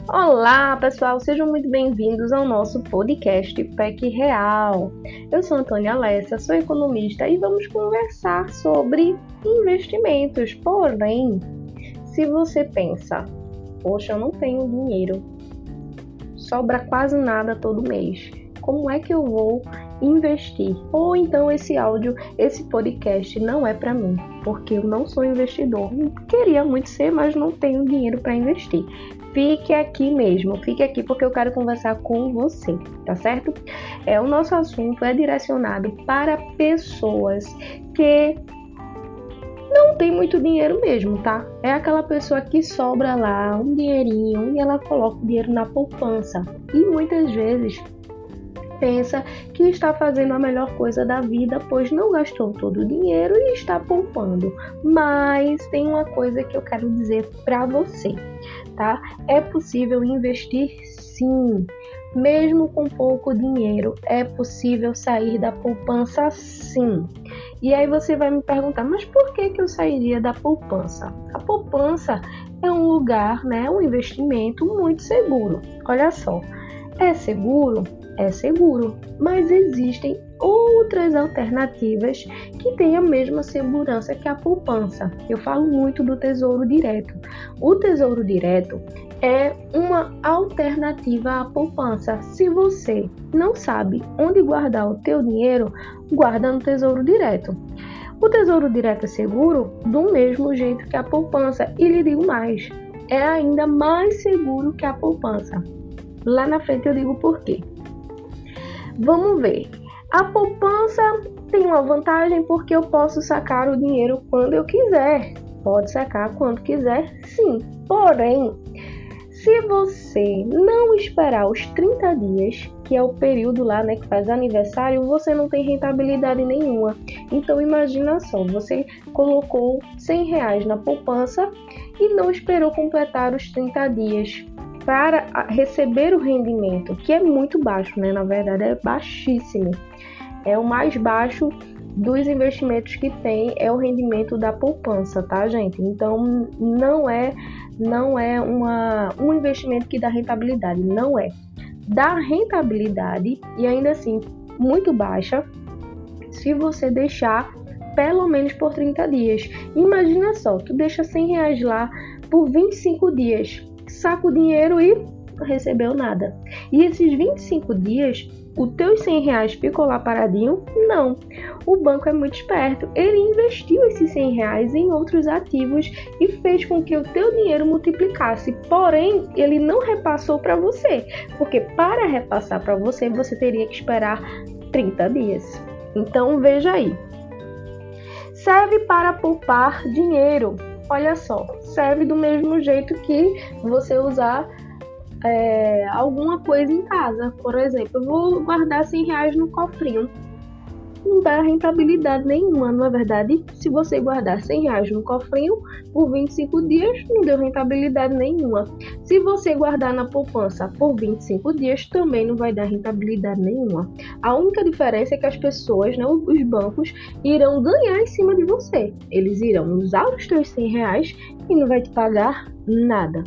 Olá, pessoal, sejam muito bem-vindos ao nosso podcast PEC Real. Eu sou Antônia Alessia, sou economista e vamos conversar sobre investimentos. Porém, se você pensa, poxa, eu não tenho dinheiro, sobra quase nada todo mês, como é que eu vou investir? Ou então esse podcast não é para mim, porque eu não sou investidor. Queria muito ser, mas não tenho dinheiro para investir. Fique aqui mesmo, fique aqui porque eu quero conversar com você, tá certo? O nosso assunto é direcionado para pessoas que não tem muito dinheiro mesmo, tá? É aquela pessoa que sobra lá um dinheirinho e ela coloca o dinheiro na poupança. E muitas vezes pensa que está fazendo a melhor coisa da vida, pois não gastou todo o dinheiro e está poupando. Mas tem uma coisa que eu quero dizer para você, tá? É possível investir sim, mesmo com pouco dinheiro. É possível sair da poupança sim. E aí você vai me perguntar, mas por que eu sairia da poupança? A poupança é um lugar, né, um investimento muito seguro. Olha só, é seguro? É seguro, mas existem outras alternativas que têm a mesma segurança que a poupança. Eu falo muito do Tesouro Direto. O Tesouro Direto é uma alternativa à poupança. Se você não sabe onde guardar o teu dinheiro, guarda no Tesouro Direto. O Tesouro Direto é seguro do mesmo jeito que a poupança. E lhe digo mais, é ainda mais seguro que a poupança. Lá na frente eu digo por quê. Vamos ver. A poupança tem uma vantagem porque eu posso sacar o dinheiro quando eu quiser. Pode sacar quando quiser, sim. Porém, se você não esperar os 30 dias, que é o período lá, né, que faz aniversário, você não tem rentabilidade nenhuma. Então imagina só, você colocou R$100 na poupança e não esperou completar os 30 dias para receber o rendimento, que é muito baixo, né? Na verdade é baixíssimo. É o mais baixo dos investimentos que tem, é o rendimento da poupança, tá, gente? Então não é um investimento que dá rentabilidade, não é. Dá rentabilidade e ainda assim muito baixa se você deixar pelo menos por 30 dias. Imagina só, tu deixa R$100 lá por 25 dias, saca o dinheiro e não recebeu nada. E esses 25 dias, os teus R$100 ficou lá paradinho? Não. O banco é muito esperto. Ele investiu esses R$100 em outros ativos e fez com que o teu dinheiro multiplicasse. Porém, ele não repassou para você. Porque para repassar para você, você teria que esperar 30 dias. Então, veja aí. Serve para poupar dinheiro. Olha só, serve do mesmo jeito que você usar alguma coisa em casa. Por exemplo, eu vou guardar R$100 no cofrinho. Não dá rentabilidade nenhuma, não é verdade? Se você guardar R$100 no cofrinho por 25 dias, não deu rentabilidade nenhuma. Se você guardar na poupança por 25 dias, também não vai dar rentabilidade nenhuma. A única diferença é que as pessoas, né, os bancos, irão ganhar em cima de você. Eles irão usar os teus R$100 e não vai te pagar nada.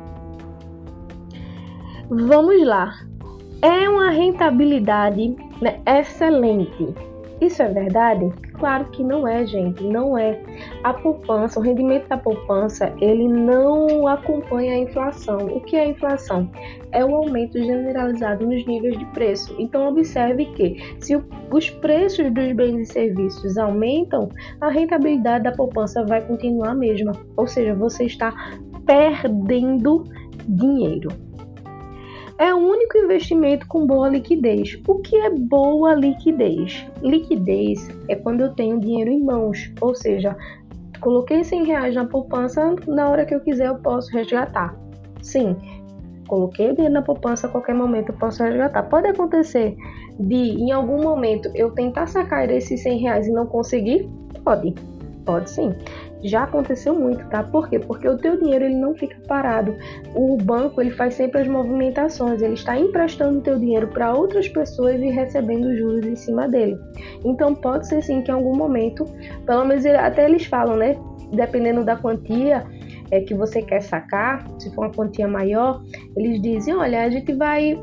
Vamos lá. É uma rentabilidade, né, excelente. Isso é verdade? Claro que não é, gente, não é. A poupança, o rendimento da poupança, ele não acompanha a inflação. O que é a inflação? É o aumento generalizado nos níveis de preço. Então, observe que se os preços dos bens e serviços aumentam, a rentabilidade da poupança vai continuar a mesma. Ou seja, você está perdendo dinheiro. É o único investimento com boa liquidez. O que é boa liquidez? Liquidez é quando eu tenho dinheiro em mãos, ou seja, coloquei R$100 na poupança, na hora que eu quiser eu posso resgatar. Sim, coloquei o dinheiro na poupança, a qualquer momento eu posso resgatar. Pode acontecer de, em algum momento, eu tentar sacar esses R$100 e não conseguir? Pode sim. Já aconteceu muito, tá? Por quê? Porque o teu dinheiro ele não fica parado. O banco ele faz sempre as movimentações, ele está emprestando o teu dinheiro para outras pessoas e recebendo juros em cima dele. Então pode ser sim que em algum momento, pelo menos até eles falam, né? Dependendo da quantia, que você quer sacar, se for uma quantia maior, eles dizem, olha, a gente vai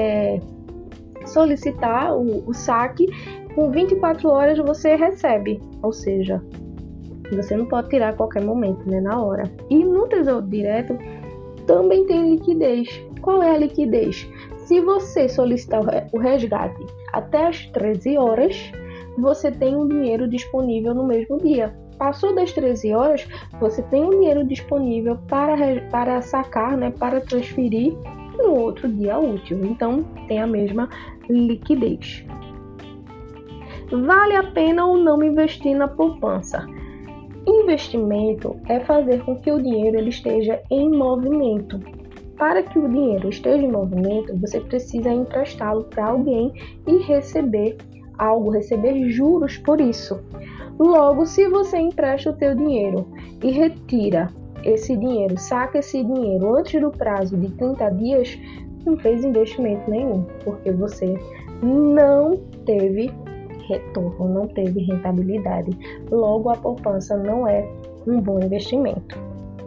solicitar o saque, com 24 horas você recebe, ou seja, você não pode tirar a qualquer momento, né, na hora. E no Tesouro Direto também tem liquidez. Qual é a liquidez? Se você solicitar o resgate até as 13 horas, você tem um dinheiro disponível no mesmo dia. Passou das 13 horas, você tem um dinheiro disponível para sacar, né, para transferir no outro dia útil. Então, tem a mesma liquidez. Vale a pena ou não investir na poupança? Investimento é fazer com que o dinheiro ele esteja em movimento. Para que o dinheiro esteja em movimento, você precisa emprestá-lo para alguém e receber algo, receber juros por isso. Logo, se você empresta o teu dinheiro e retira esse dinheiro, saca esse dinheiro antes do prazo de 30 dias, não fez investimento nenhum, porque você não teve retorno, não teve rentabilidade. Logo, a poupança não é um bom investimento.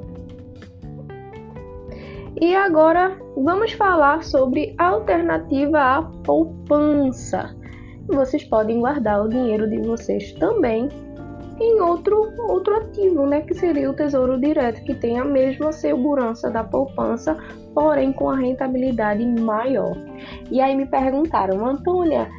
E agora vamos falar sobre a alternativa à poupança. Vocês podem guardar o dinheiro de vocês também em outro ativo, né, que seria o Tesouro Direto, que tem a mesma segurança da poupança, porém com a rentabilidade maior. E aí me perguntaram, Antônia,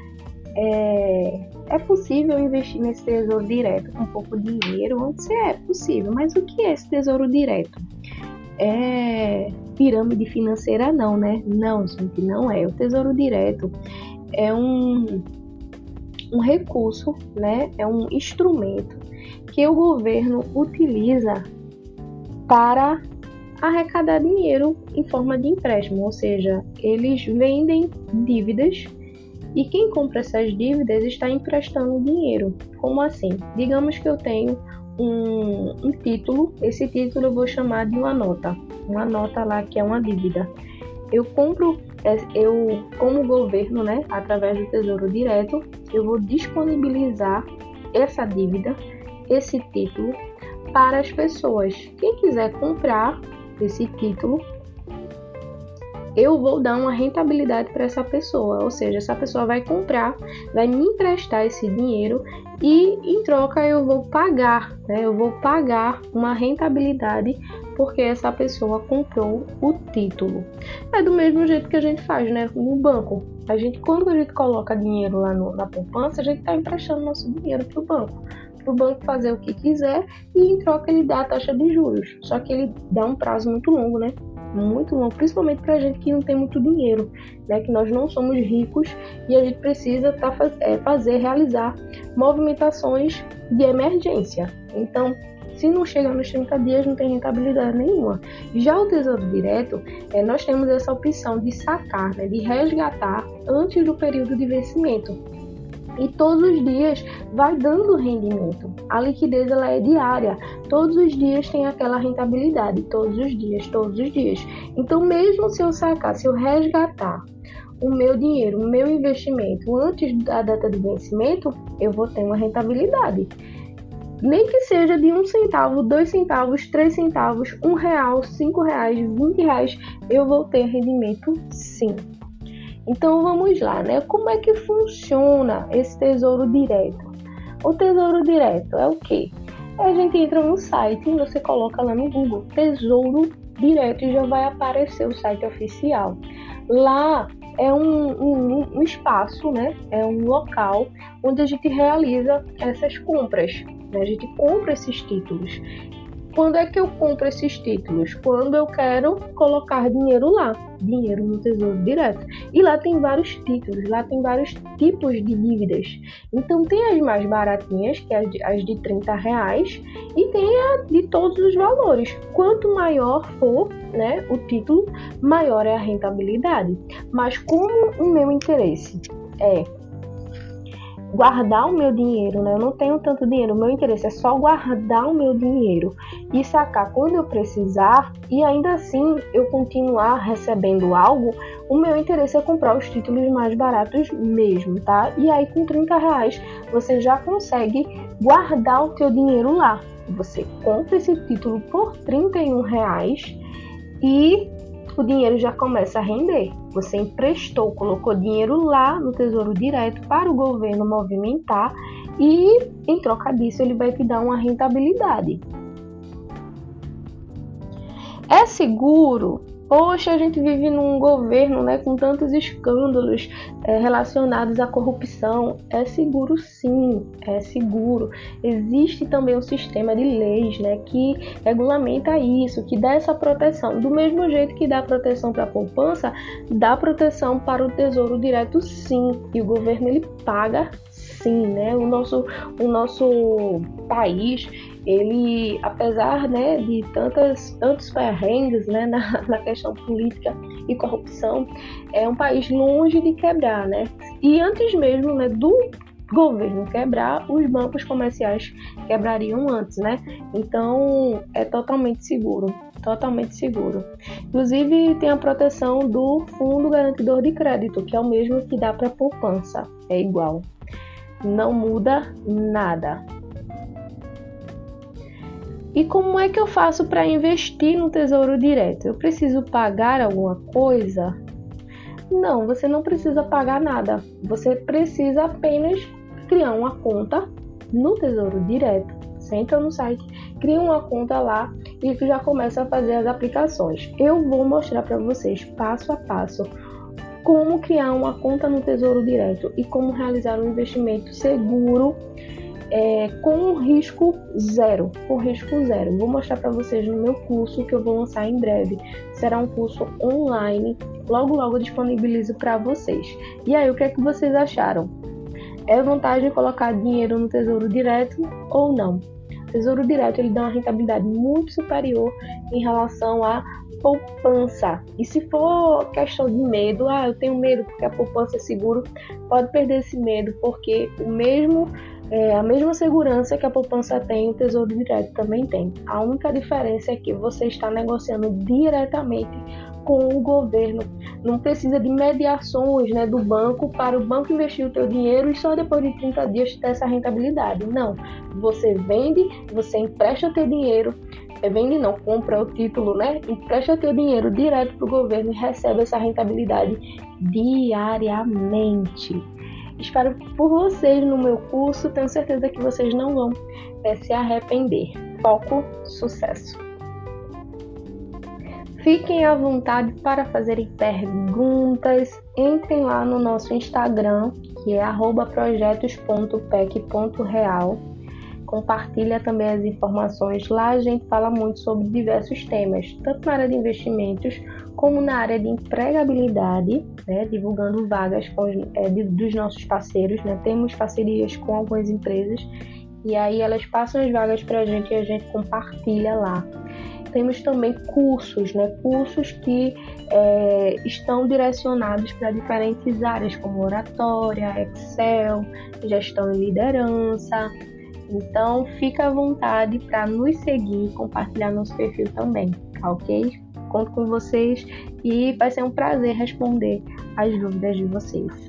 é possível investir nesse Tesouro Direto com pouco dinheiro? Antes é possível, mas o que é esse Tesouro Direto? É pirâmide financeira não, né? Não, gente, não é. O Tesouro Direto é um recurso, né? É um instrumento que o governo utiliza para arrecadar dinheiro em forma de empréstimo, ou seja, eles vendem dívidas e quem compra essas dívidas está emprestando dinheiro. Como assim? Digamos que eu tenho um título, esse título eu vou chamar de uma nota lá que é uma dívida. Eu como governo, né, através do Tesouro Direto, eu vou disponibilizar essa dívida, esse título, para as pessoas. Quem quiser comprar esse título, eu vou dar uma rentabilidade para essa pessoa, ou seja, essa pessoa vai comprar, vai me emprestar esse dinheiro e em troca eu vou pagar, né? Eu vou pagar uma rentabilidade porque essa pessoa comprou o título. É do mesmo jeito que a gente faz, né? No banco. Quando a gente coloca dinheiro lá na poupança, a gente está emprestando nosso dinheiro para o banco. Para o banco fazer o que quiser e em troca ele dá a taxa de juros. Só que ele dá um prazo muito longo, né? Muito longo, principalmente para a gente que não tem muito dinheiro, né? Que nós não somos ricos e a gente precisa realizar movimentações de emergência. Então, se não chegar nos 30 dias, não tem rentabilidade nenhuma. Já o Tesouro Direto, nós temos essa opção de sacar, né? De resgatar antes do período de vencimento. E todos os dias vai dando rendimento. A liquidez ela é diária. Todos os dias tem aquela rentabilidade. Todos os dias. Então, mesmo se eu sacar, se eu resgatar o meu dinheiro, o meu investimento antes da data de vencimento, eu vou ter uma rentabilidade. Nem que seja de 1 centavo, 2 centavos, 3 centavos, R$1, R$5, R$20, eu vou ter rendimento sim. Então vamos lá, né? Como é que funciona esse Tesouro Direto? O Tesouro Direto é o quê? A gente entra no site e você coloca lá no Google Tesouro Direto e já vai aparecer o site oficial. Lá é um espaço, né? É um local onde a gente realiza essas compras, né? A gente compra esses títulos. Quando é que eu compro esses títulos? Quando eu quero colocar dinheiro lá, dinheiro no Tesouro Direto. E lá tem vários títulos, lá tem vários tipos de dívidas. Então tem as mais baratinhas, que é as de R$30, e tem a de todos os valores. Quanto maior for, né, o título, maior é a rentabilidade. Mas como o meu interesse é guardar o meu dinheiro, né? Eu não tenho tanto dinheiro, o meu interesse é só guardar o meu dinheiro e sacar quando eu precisar e ainda assim eu continuar recebendo algo, o meu interesse é comprar os títulos mais baratos mesmo, tá? E aí com R$30 você já consegue guardar o teu dinheiro lá. Você compra esse título por R$ 31 e o dinheiro já começa a render. Você emprestou, colocou dinheiro lá no Tesouro Direto para o governo movimentar e, em troca disso, ele vai te dar uma rentabilidade. É seguro? Poxa, a gente vive num governo, né, com tantos escândalos relacionados à corrupção. É seguro, sim, é seguro. Existe também um sistema de leis, né, que regulamenta isso, que dá essa proteção. Do mesmo jeito que dá proteção para a poupança, dá proteção para o Tesouro Direto, sim. E o governo, ele paga, sim, né? O nosso país, ele, apesar, né, de tantos perrengues, né, na questão política e corrupção, é um país longe de quebrar, né? E antes mesmo, né, do governo quebrar, os bancos comerciais quebrariam antes, né? Então, é totalmente seguro. Totalmente seguro. Inclusive, tem a proteção do Fundo Garantidor de Crédito, que é o mesmo que dá para a poupança. É igual. Não muda nada. E como é que eu faço para investir no Tesouro Direto? Eu preciso pagar alguma coisa? Não, você não precisa pagar nada. Você precisa apenas criar uma conta no Tesouro Direto. Você entra no site, cria uma conta lá e já começa a fazer as aplicações. Eu vou mostrar para vocês passo a passo como criar uma conta no Tesouro Direto e como realizar um investimento seguro com risco zero. Vou mostrar para vocês no meu curso que eu vou lançar em breve. Será um curso online, logo eu disponibilizo para vocês. E aí, o que é que vocês acharam? É vantagem colocar dinheiro no Tesouro Direto ou não? O Tesouro Direto, ele dá uma rentabilidade muito superior em relação à poupança. E se for questão de medo, eu tenho medo porque a poupança é seguro, pode perder esse medo, porque a mesma segurança que a poupança tem, o Tesouro Direto também tem. A única diferença é que você está negociando diretamente com o governo. Não precisa de mediações, né, do banco para o banco investir o teu dinheiro e só depois de 30 dias ter essa rentabilidade. Não. Você vende, você empresta teu dinheiro, compra o título, né? Empresta teu dinheiro direto para o governo e recebe essa rentabilidade diariamente. Espero por vocês no meu curso, tenho certeza que vocês não vão se arrepender. Foco, sucesso! Fiquem à vontade para fazerem perguntas, entrem lá no nosso Instagram, que é @projetos.pec.real. Compartilha também as informações. Lá a gente fala muito sobre diversos temas, tanto na área de investimentos como na área de empregabilidade, né, divulgando vagas dos nossos parceiros, né? Temos parcerias com algumas empresas e aí elas passam as vagas para a gente e a gente compartilha lá. Temos também cursos, né? Cursos que estão direcionados para diferentes áreas, como oratória, Excel, gestão e liderança. Então, fica à vontade para nos seguir e compartilhar nosso perfil também, tá ok? Conto com vocês e vai ser um prazer responder as dúvidas de vocês.